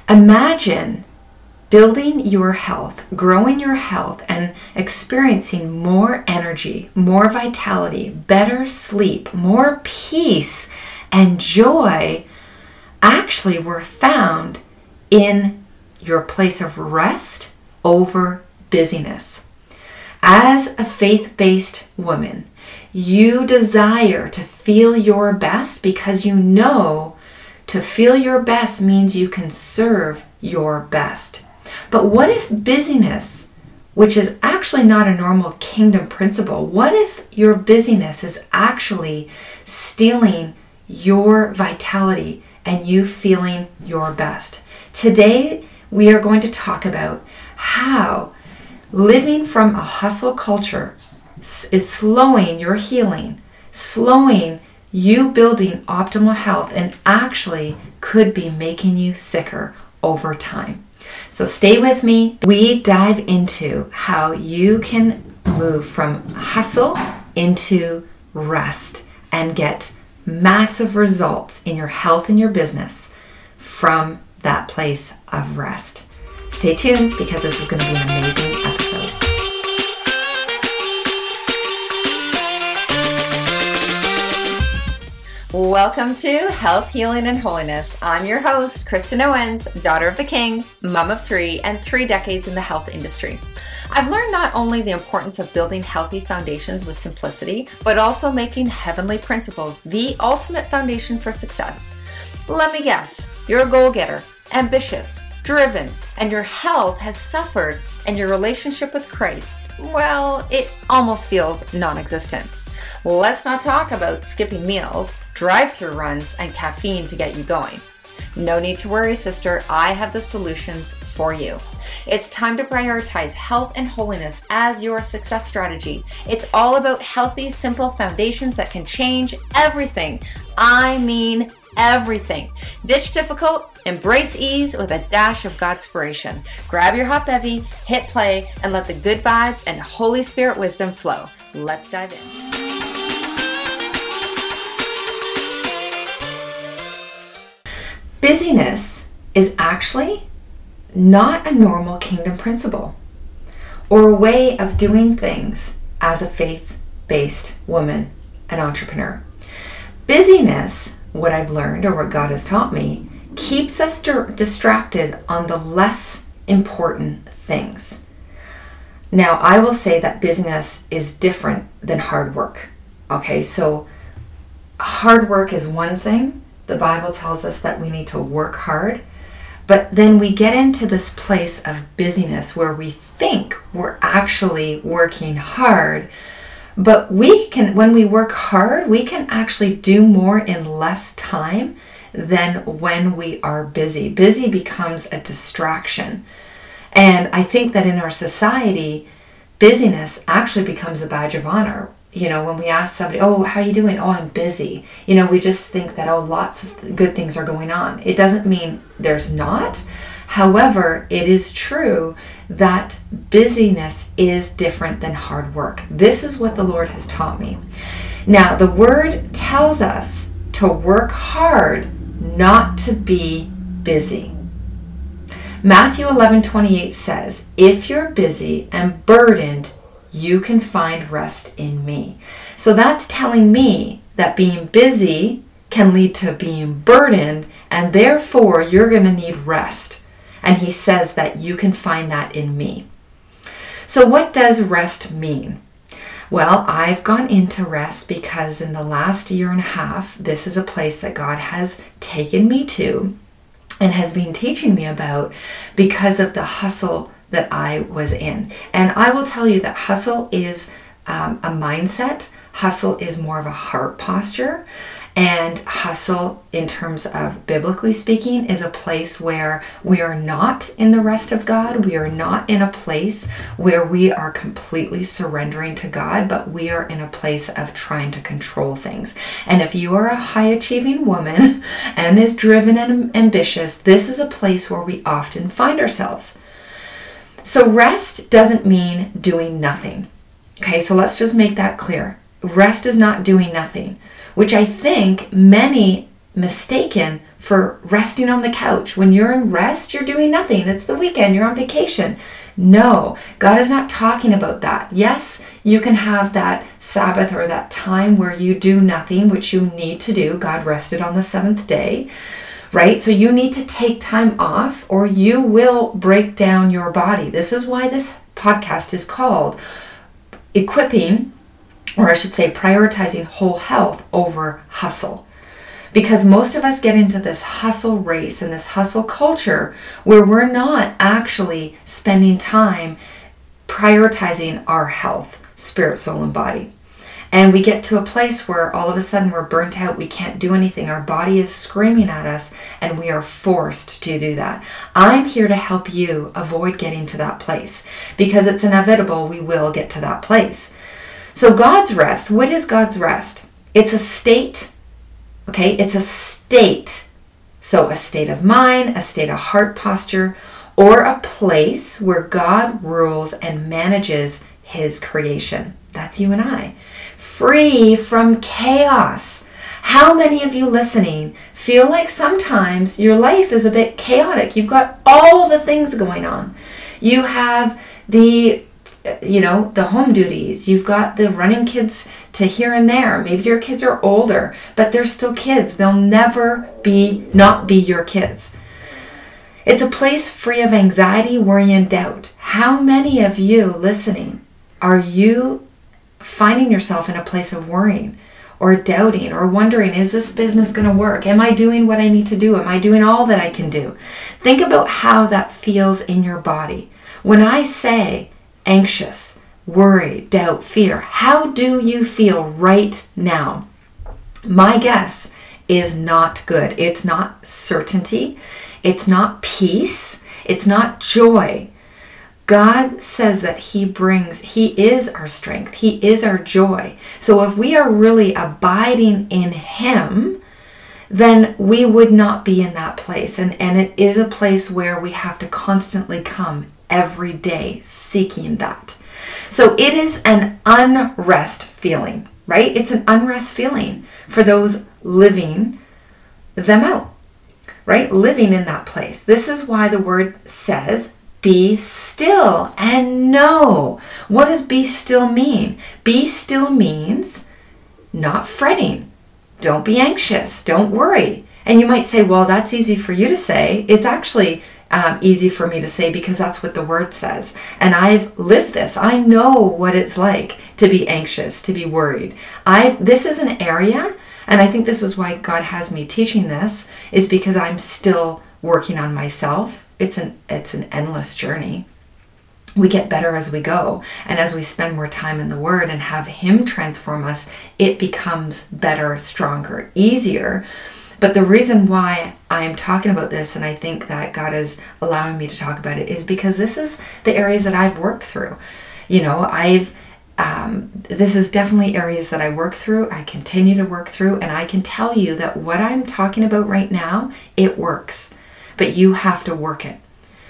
Imagine building your health, growing your health, and experiencing more energy, more vitality, better sleep, more peace, and joy actually were found in your place of rest over busyness. As a faith-based woman, you desire to feel your best because you know to feel your best means you can serve your best. But what if busyness, which is actually not a normal kingdom principle, what if your busyness is actually stealing your vitality and you feeling your best? Today, we are going to talk about how living from a hustle culture is slowing your healing, slowing you building optimal health, and actually could be making you sicker over time. So stay with me. We dive into how you can move from hustle into rest and get massive results in your health and your business from that place of rest. Stay tuned because this is going to be an amazing episode. Welcome to Health, Healing, and Holiness. I'm your host, Kristen Owens, daughter of the King, mom of 3, and 3 decades in the health industry. I've learned not only the importance of building healthy foundations with simplicity, but also making heavenly principles the ultimate foundation for success. Let me guess, you're a goal-getter, ambitious, driven, and your health has suffered, and your relationship with Christ, well, it almost feels non-existent. Let's not talk about skipping meals, drive-through runs, and caffeine to get you going. No need to worry, sister. I have the solutions for you. It's time to prioritize health and holiness as your success strategy. It's all about healthy, simple foundations that can change everything. I mean everything. Ditch difficult, embrace ease with a dash of Godspiration. Grab your hot bevy, hit play, and let the good vibes and Holy Spirit wisdom flow. Let's dive in. Busyness is actually not a normal kingdom principle or a way of doing things as a faith-based woman and entrepreneur. Busyness, what I've learned or what God has taught me, keeps us distracted on the less important things. Now, I will say that busyness is different than hard work. Okay, so hard work is one thing. The Bible tells us that we need to work hard, but then we get into this place of busyness where we think we're actually working hard, but when we work hard, we can actually do more in less time than when we are busy. Busy becomes a distraction. And I think that in our society, busyness actually becomes a badge of honor. You know, when we ask somebody, oh, how are you doing? Oh, I'm busy. You know, we just think that, oh, lots of good things are going on. It doesn't mean there's not. However, it is true that busyness is different than hard work. This is what the Lord has taught me. Now, the word tells us to work hard, not to be busy. Matthew 11:28 says, if you're busy and burdened, you can find rest in me. So that's telling me that being busy can lead to being burdened, and therefore you're going to need rest. And he says that you can find that in me. So what does rest mean? Well, I've gone into rest because in the last year and a half, this is a place that God has taken me to and has been teaching me about because of the hustle that I was in. And I will tell you that hustle is a mindset. Hustle is more of a heart posture. And hustle, in terms of biblically speaking, is a place where we are not in the rest of God. We are not in a place where we are completely surrendering to God, but we are in a place of trying to control things. And if you are a high-achieving woman and is driven and ambitious, this is a place where we often find ourselves. So rest doesn't mean doing nothing. Okay, so let's just make that clear. Rest is not doing nothing, which I think many mistaken for resting on the couch. When you're in rest, you're doing nothing. It's the weekend, you're on vacation. No, God is not talking about that. Yes, you can have that Sabbath or that time where you do nothing, which you need to do. God rested on the seventh day, right? So you need to take time off or you will break down your body. This is why this podcast is called Equipping, or I should say prioritizing whole health over hustle. Because most of us get into this hustle race and this hustle culture where we're not actually spending time prioritizing our health, spirit, soul, and body. And we get to a place where all of a sudden we're burnt out, we can't do anything, our body is screaming at us, and we are forced to do that. I'm here to help you avoid getting to that place because it's inevitable we will get to that place. So God's rest, what is God's rest? It's a state. Okay, it's a state. So a state of mind, a state of heart posture, or a place where God rules and manages his creation. That's you and I. Free from chaos. How many of you listening feel like sometimes your life is a bit chaotic? You've got all the things going on. You have the home duties. You've got the running kids to here and there. Maybe your kids are older, but they're still kids. They'll never not be your kids. It's a place free of anxiety, worry, and doubt. How many of you listening are you finding yourself in a place of worrying or doubting or wondering, is this business going to work? Am I doing what I need to do? Am I doing all that I can do? Think about how that feels in your body. When I say anxious, worry, doubt, fear, how do you feel right now? My guess is not good. It's not certainty. It's not peace. It's not joy. God says that He is our strength. He is our joy. So if we are really abiding in Him, then we would not be in that place. And it is a place where we have to constantly come every day seeking that. So it is an unrest feeling, right? It's an unrest feeling for those living them out, right? Living in that place. This is why the word says, be still and know. What does be still mean? Be still means not fretting. Don't be anxious. Don't worry. And you might say, well, that's easy for you to say. It's actually easy for me to say because that's what the word says. And I've lived this. I know what it's like to be anxious, to be worried. This is an area, and I think this is why God has me teaching this, is because I'm still working on myself. It's an endless journey. We get better as we go. And as we spend more time in the Word and have Him transform us, it becomes better, stronger, easier. But the reason why I'm talking about this, and I think that God is allowing me to talk about it, is because this is the areas that I've worked through. This is definitely areas that I work through, I continue to work through, and I can tell you that what I'm talking about right now, it works. But you have to work it.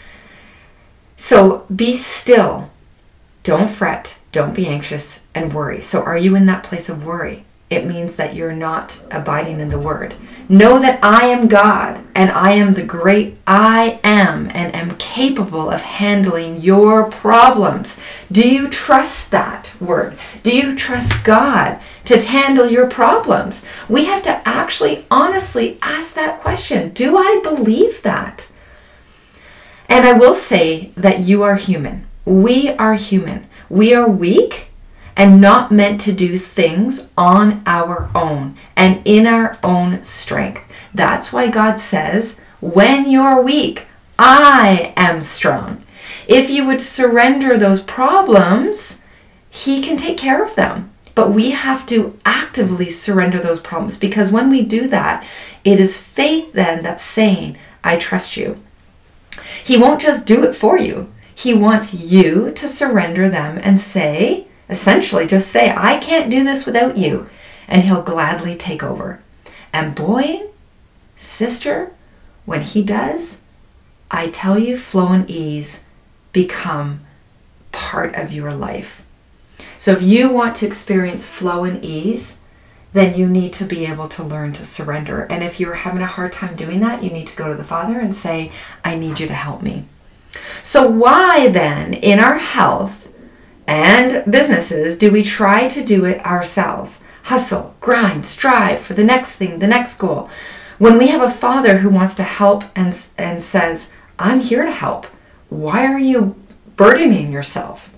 So be still. Don't fret. Don't be anxious and worry. So are you in that place of worry? It means that you're not abiding in the Word. Know that I am God and I am the great I am and am capable of handling your problems. Do you trust that word? Do you trust God to handle your problems? We have to actually honestly ask that question. Do I believe that? And I will say that you are human. We are human. We are weak and not meant to do things on our own and in our own strength. That's why God says, when you're weak, I am strong. If you would surrender those problems, He can take care of them. But we have to actively surrender those problems, because when we do that, it is faith then that's saying, I trust you. He won't just do it for you. He wants you to surrender them and say, essentially just say, I can't do this without you. And He'll gladly take over. And boy, sister, when He does, I tell you, flow and ease become part of your life. So if you want to experience flow and ease, then you need to be able to learn to surrender. And if you're having a hard time doing that, you need to go to the Father and say, I need you to help me. So why then, in our health and businesses, do we try to do it ourselves? Hustle, grind, strive for the next thing, the next goal. When we have a Father who wants to help and says, I'm here to help. Why are you burdening yourself?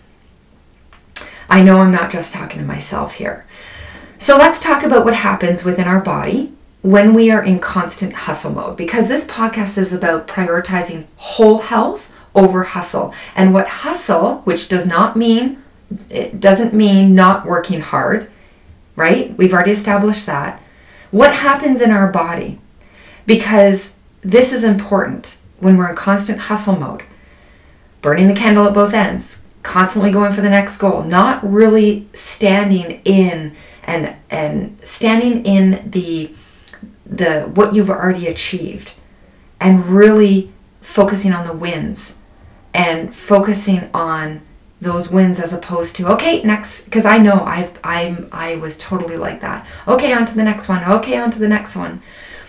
I know I'm not just talking to myself here. So let's talk about what happens within our body when we are in constant hustle mode, because this podcast is about prioritizing whole health over hustle. And what hustle, which doesn't mean not working hard, right? We've already established that. What happens in our body? Because this is important when we're in constant hustle mode, burning the candle at both ends, constantly going for the next goal, not really standing in and standing in the what you've already achieved, and really focusing on the wins and focusing on those wins as opposed to, okay, next, because I know I was totally like that. Okay, on to the next one. Okay, on to the next one.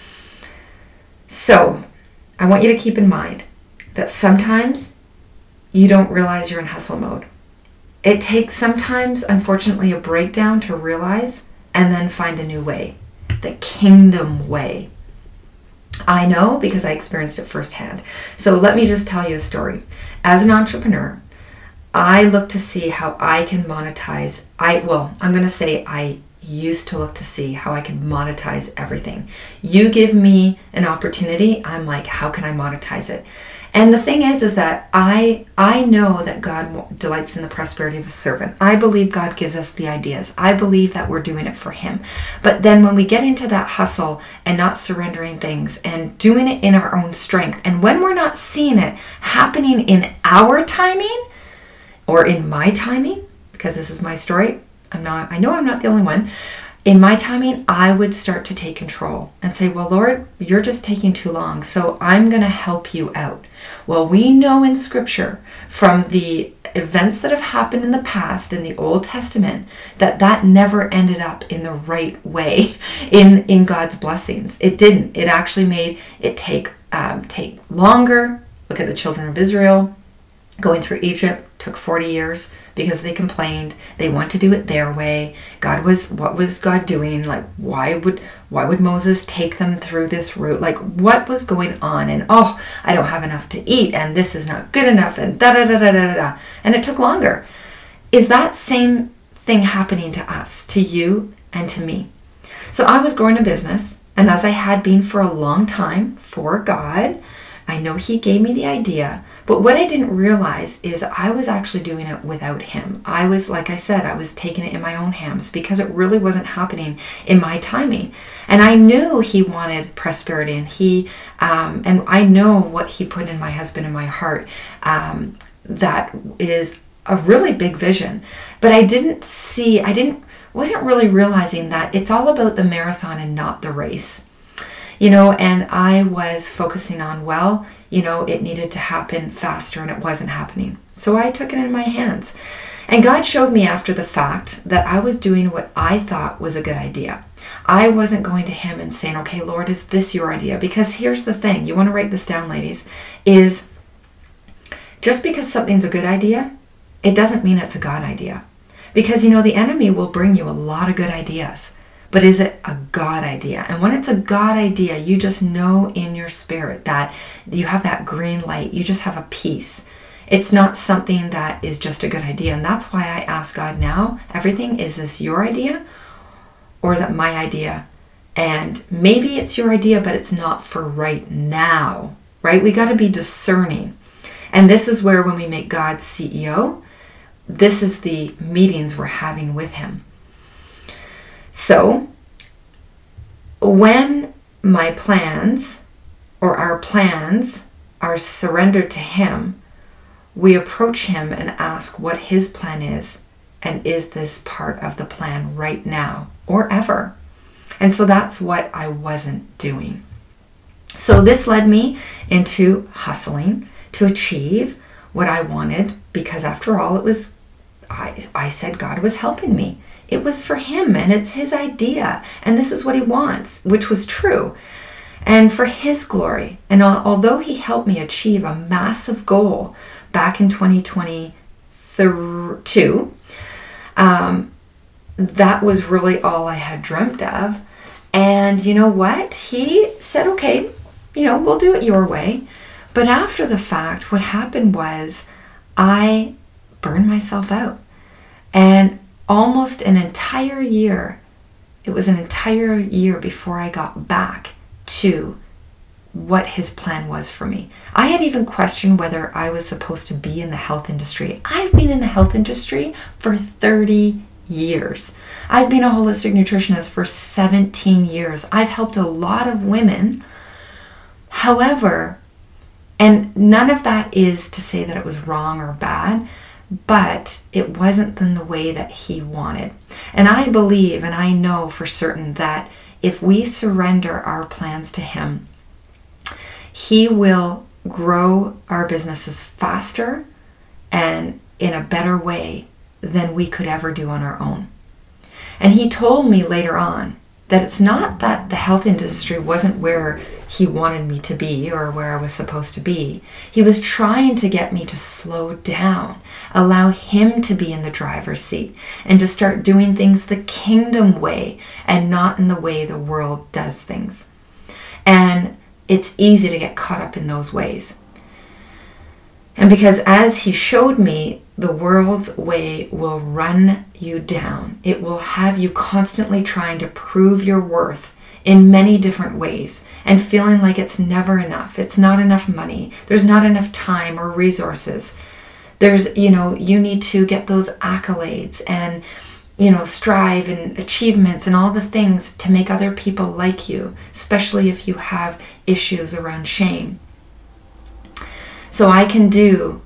So I want you to keep in mind that sometimes you don't realize you're in hustle mode. It takes sometimes, unfortunately, a breakdown to realize and then find a new way, the kingdom way. I know because I experienced it firsthand. So let me just tell you a story. As an entrepreneur, I look to see how I can monetize. I used to look to see how I could monetize everything. You give me an opportunity, I'm like, how can I monetize it? And the thing is that I know that God delights in the prosperity of a servant. I believe God gives us the ideas. I believe that we're doing it for Him. But then when we get into that hustle and not surrendering things and doing it in our own strength, and when we're not seeing it happening in our timing or in my timing, because this is my story, I know I'm not the only one. In my timing, I would start to take control and say, well, Lord, you're just taking too long, so I'm going to help you out. Well, we know in Scripture from the events that have happened in the past in the Old Testament that never ended up in the right way in God's blessings. It didn't. It actually made it take longer. Look at the children of Israel. Going through Egypt took 40 years because they complained. They want to do it their way. What was God doing? Like, why would Moses take them through this route? Like, what was going on? And I don't have enough to eat, and this is not good enough, and da da da da da da. And it took longer. Is that same thing happening to us, to you and to me? So I was growing a business, and as I had been for a long time for God, I know He gave me the idea. But what I didn't realize is I was actually doing it without Him. I was, like I said, I was taking it in my own hands because it really wasn't happening in my timing. And I knew He wanted prosperity, and and I know what He put in my husband and my heart. That is a really big vision. But I wasn't really realizing that it's all about the marathon and not the race. And I was focusing on, it needed to happen faster and it wasn't happening. So I took it in my hands. And God showed me after the fact that I was doing what I thought was a good idea. I wasn't going to Him and saying, okay, Lord, is this your idea? Because here's the thing, you want to write this down, ladies, is just because something's a good idea, it doesn't mean it's a God idea. Because, the enemy will bring you a lot of good ideas. But is it a God idea? And when it's a God idea, you just know in your spirit that you have that green light. You just have a peace. It's not something that is just a good idea. And that's why I ask God now, everything, is this your idea or is it my idea? And maybe it's your idea, but it's not for right now, right? We got to be discerning. And this is where when we make God CEO, this is the meetings we're having with Him. So, when my plans or our plans are surrendered to Him, we approach Him and ask what His plan is, and is this part of the plan right now or ever? And so that's what I wasn't doing. So this led me into hustling to achieve what I wanted, because after all, I said God was helping me. It was for him, and it's his idea, and this is what he wants, which was true. And for his glory. And although he helped me achieve a massive goal back in 2022, that was really all I had dreamt of. And you know what? He said, okay, we'll do it your way. But after the fact, what happened was I burned myself out. And almost an entire year, it was an entire year before I got back to what his plan was for me. I had even questioned whether I was supposed to be in the health industry. I've been in the health industry for 30 years. I've been a holistic nutritionist for 17 years. I've helped a lot of women. However, and none of that is to say that it was wrong or bad, but it wasn't in the way that he wanted. And I believe, and I know for certain, that if we surrender our plans to him, he will grow our businesses faster and in a better way than we could ever do on our own. And he told me later on that it's not that the health industry wasn't where he wanted me to be or where I was supposed to be. He was trying to get me to slow down, allow him to be in the driver's seat, and to start doing things the kingdom way and not in the way the world does things. And it's easy to get caught up in those ways. And because as he showed me, the world's way will run you down. It will have you constantly trying to prove your worth in many different ways and feeling like it's never enough. It's not enough money. There's not enough time or resources. There's, you need to get those accolades and, strive and achievements and all the things to make other people like you, especially if you have issues around shame. So I can do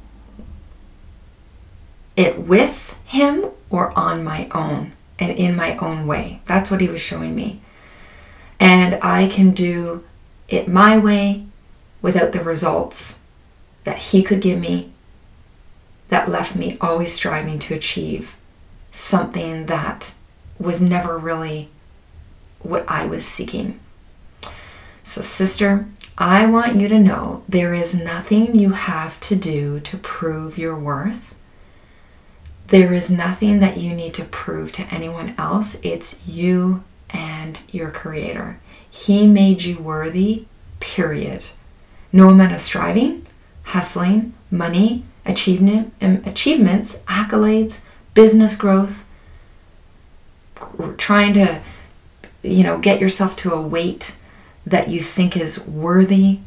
it with him or on my own and in my own way. That's what he was showing me. And I can do it my way without the results that he could give me that left me always striving to achieve something that was never really what I was seeking. So sister, I want you to know there is nothing you have to do to prove your worth. There is nothing that you need to prove to anyone else. It's you and your Creator. He made you worthy, period. No amount of striving, hustling, money, achievements, accolades, business growth, trying to, get yourself to a weight that you think is worthy,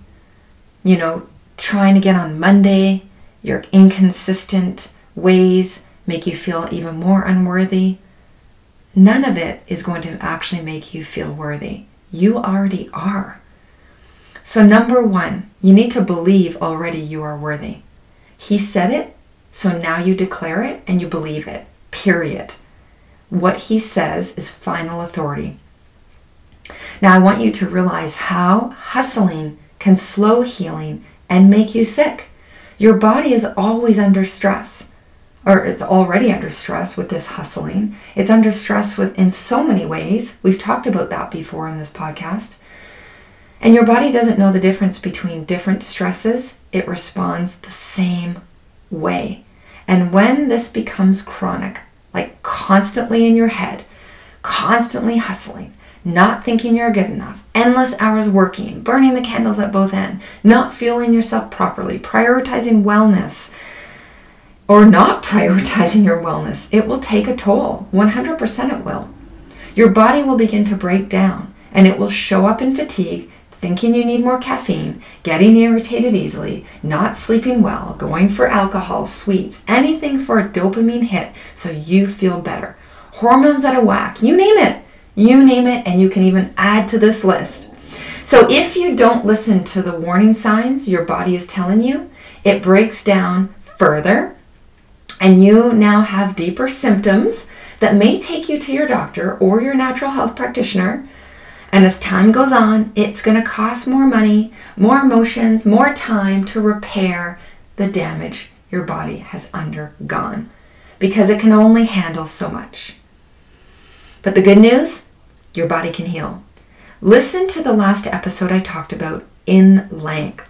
trying to get on Monday, your inconsistent ways make you feel even more unworthy. None of it is going to actually make you feel worthy. You already are. So number one, you need to believe already you are worthy. He said it, so now you declare it and you believe it, period. What he says is final authority. Now I want you to realize how hustling can slow healing and make you sick. Your body is always under stress, or it's already under stress with this hustling. It's under stress in so many ways. We've talked about that before in this podcast. And your body doesn't know the difference between different stresses. It responds the same way. And when this becomes chronic, like constantly in your head, constantly hustling, not thinking you're good enough, endless hours working, burning the candles at both ends, not fueling yourself properly, prioritizing wellness, or not prioritizing your wellness, it will take a toll. 100% it will. Your body will begin to break down and it will show up in fatigue, thinking you need more caffeine, getting irritated easily, not sleeping well, going for alcohol, sweets, anything for a dopamine hit so you feel better. Hormones out of whack, you name it. You name it, and you can even add to this list. So if you don't listen to the warning signs your body is telling you, it breaks down further, and you now have deeper symptoms that may take you to your doctor or your natural health practitioner. And as time goes on, it's going to cost more money, more emotions, more time to repair the damage your body has undergone, because it can only handle so much. But the good news, your body can heal. Listen to the last episode I talked about in length.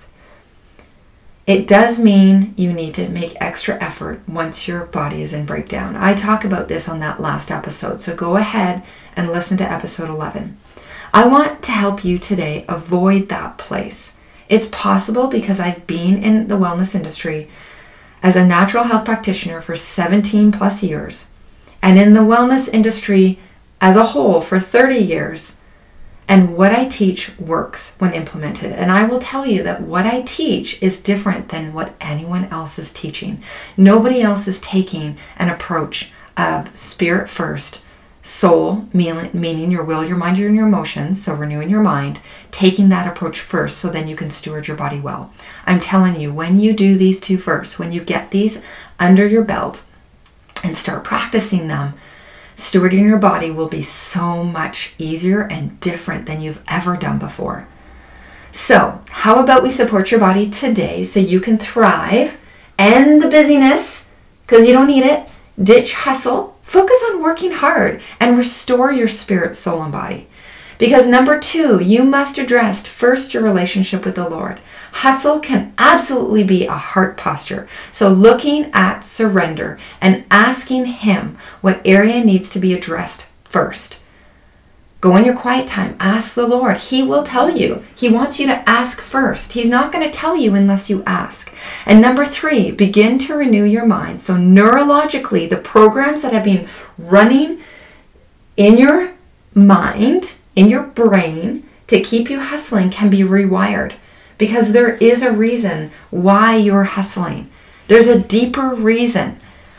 It does mean you need to make extra effort once your body is in breakdown. I talk about this on that last episode, so go ahead and listen to episode 11. I want to help you today avoid that place. It's possible because I've been in the wellness industry as a natural health practitioner for 17 plus years, and in the wellness industry as a whole for 30 years. And what I teach works when implemented. And I will tell you that what I teach is different than what anyone else is teaching. Nobody else is taking an approach of spirit first, soul, meaning your will, your mind, and your emotions, so renewing your mind, taking that approach first so then you can steward your body well. I'm telling you, when you do these two first, when you get these under your belt and start practicing them, stewarding your body will be so much easier and different than you've ever done before. So, how about we support your body today so you can thrive, end the busyness, because you don't need it, ditch hustle, focus on working hard, and restore your spirit, soul, and body. Because number 2, you must address first your relationship with the Lord. Hustle can absolutely be a heart posture. So looking at surrender and asking Him what area needs to be addressed first. Go in your quiet time. Ask the Lord. He will tell you. He wants you to ask first. He's not going to tell you unless you ask. And number 3, begin to renew your mind. So neurologically, the programs that have been running in your mind, in your brain, to keep you hustling can be rewired. Because there is a reason why you're hustling. There's a deeper reason.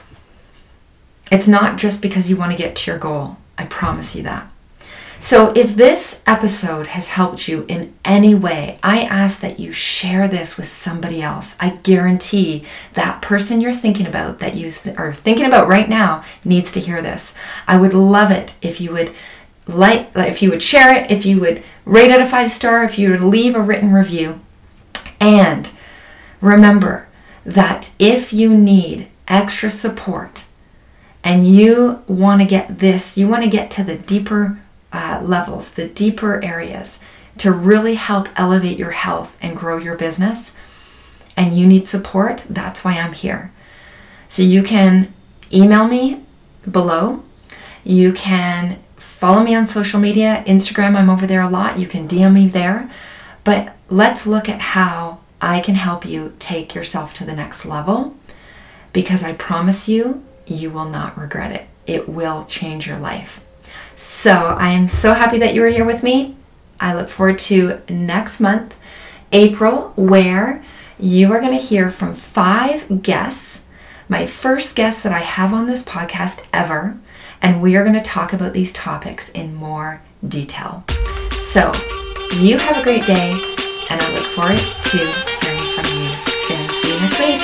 It's not just because you want to get to your goal. I promise you that. So if this episode has helped you in any way, I ask that you share this with somebody else. I guarantee that person you're thinking about, that you are thinking about right now, needs to hear this. I would love it if you would if you would share it, if you would rate it a 5-star, if you would leave a written review. And remember that if you need extra support and you want to get this, you want to get to the deeper levels, the deeper areas to really help elevate your health and grow your business, and you need support, that's why I'm here. So you can email me below. You can follow me on social media. Instagram, I'm over there a lot. You can DM me there. But let's look at how I can help you take yourself to the next level, because I promise you, you will not regret it. It will change your life. So I am so happy that you are here with me. I look forward to next month, April, where you are going to hear from 5 guests, my first guests that I have on this podcast ever, and we are going to talk about these topics in more detail. So you have a great day, and I look forward to hearing from you soon. See you next week.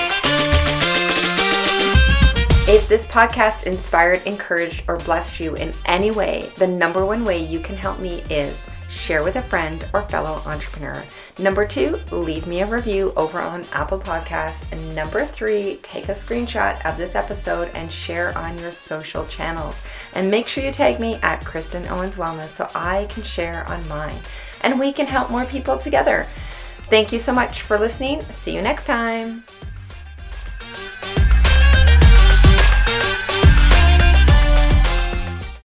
If this podcast inspired, encouraged, or blessed you in any way, the number 1 way you can help me is share with a friend or fellow entrepreneur. Number 2, leave me a review over on Apple Podcasts. And number 3, take a screenshot of this episode and share on your social channels. And make sure you tag me at Kristen Owens Wellness so I can share on mine. And we can help more people together. Thank you so much for listening. See you next time.